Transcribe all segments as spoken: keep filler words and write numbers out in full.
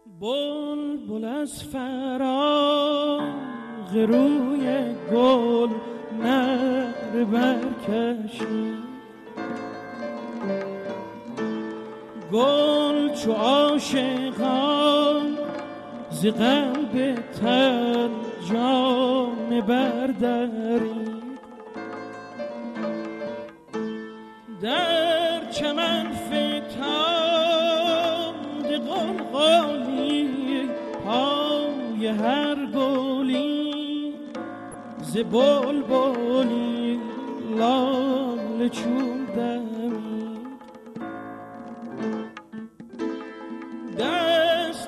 بلبل از فراغ روی گل نر برکشید، گل چو عاشقان ز قلب تن جام بردرید، در چمن فتاد غلغالی پای هر گلی، ز بلبلی لاله چون دمید، دست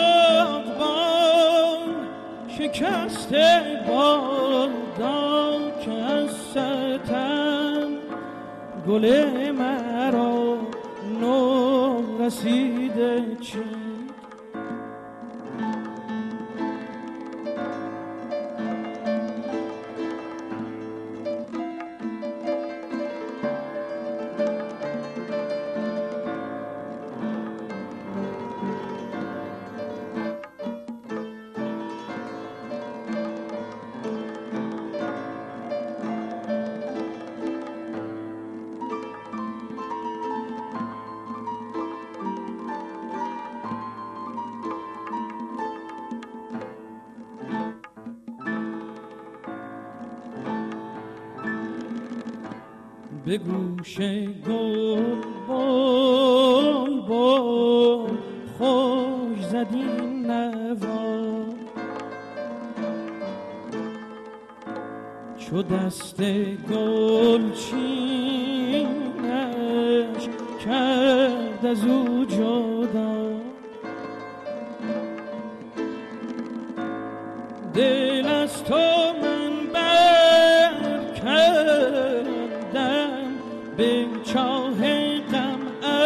باغبان شکسته بادام که از ستم گل مرا نو رسیده چید. به گوش گل بلبل خوش زدی نوا، چو دست گل چینش کرد از او جدا، دل از تو من بر کردم، به چاه غم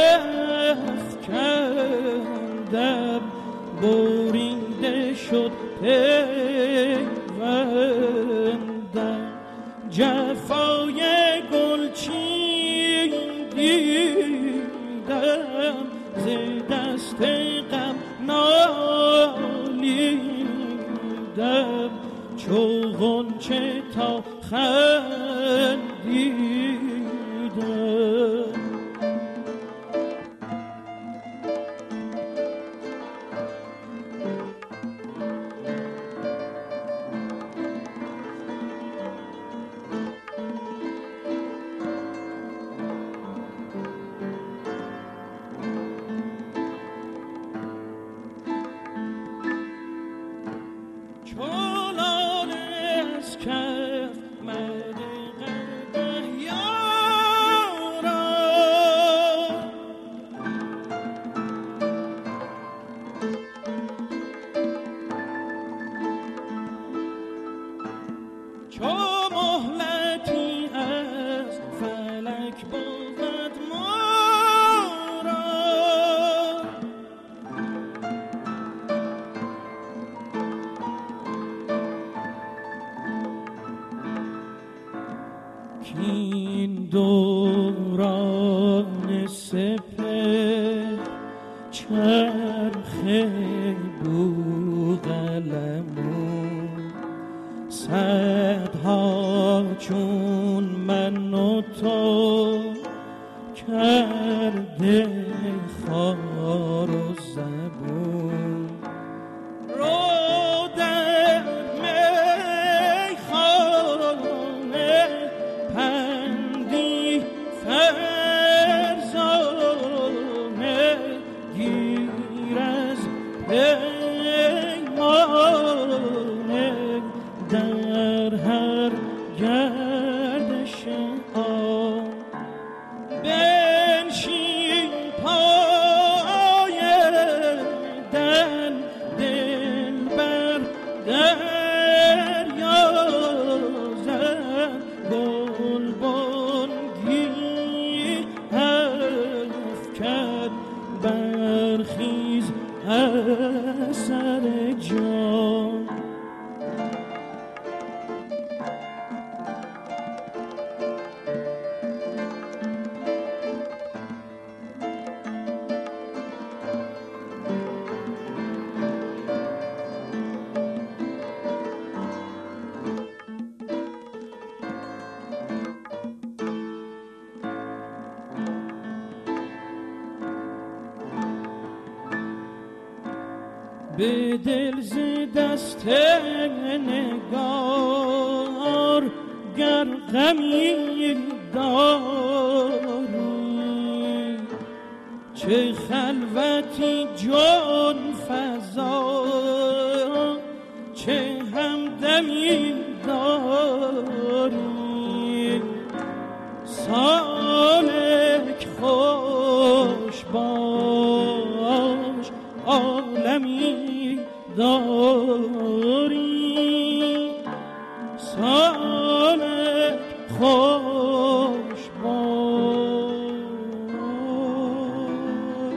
افکندم، بریده شد پیوندم، جفای گلچین دیدم، ز دست غم نالیدم، چو غنچه تا خندیدم. این دوران سپهر چرخ بوقلمون، صدها چون من و تو کرده خار و زبون، رو در میخانه پندی فرزانه، گیر از پیمانه، در هر گردش آن بنشین پای دل، دل بر دریا زد، گلبانگی افکند، برخیز از سر جان. به دل ز دست نگار گر غمی داری، چه خلوتی جان فزا، چه همدمی داری. سالک خوش باش عالمی داری، سالک خوش باش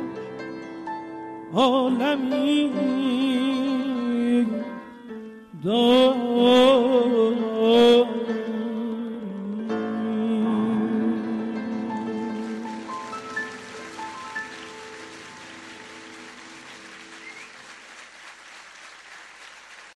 عالمی داری.